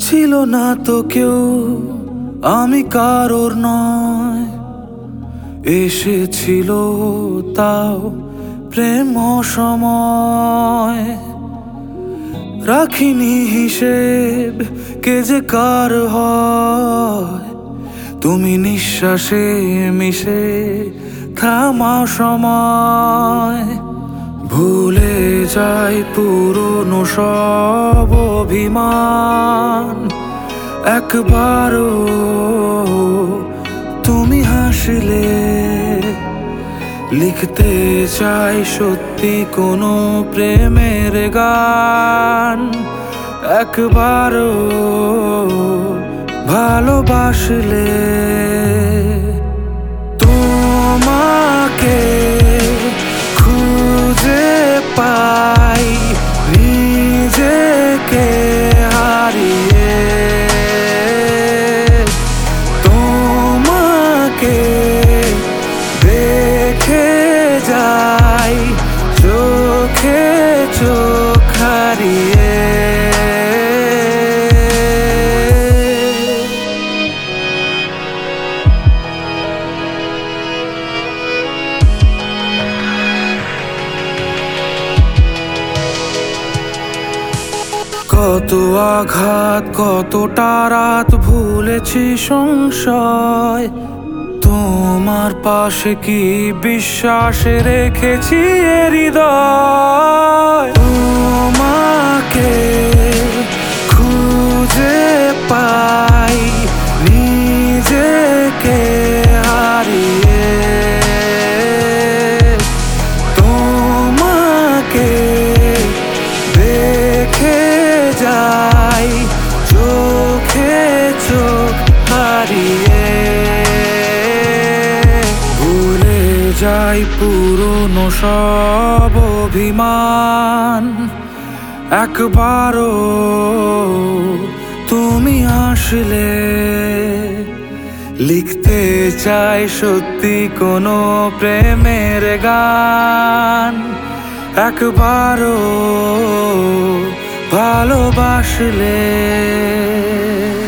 ছিল না তো কেউ, আমি কারোর নয়। এসেছিল তাও প্রেম সময়। রাখিনি হিসেব কে যে কার হয়, তুমি নিঃশ্বাসে মিশে থামাও সময়। ভুলে যাই পুরনো সব অভিমান, একবারও তুমি হাসলে। লিখতে চাই সত্যি কোনো প্রেমের গান, একবারও ভালোবাসলে। তোমাকে খুঁজে পাই নিজেকে হারিয়ে, তোমাকে দেখে যাই চোখে চোখ হারিয়ে। কত আঘাত, কতটা রাত ভুলেছি সংশয়। তোমার পাশে কি বিশ্বাসে রেখেছি এ হৃদয়। তোমাকে খুঁজে পাই নিজেকে হারিয়ে, তোমাকে দেখে যাই চোখে চোখ হারিয়ে। ভুলে যাই পুরনো সব অভিমান, একবারও তুমি আসলে। লিখতে চাই সত্যি কোনো প্রেমের গান, একবারও ভালোবাসলে।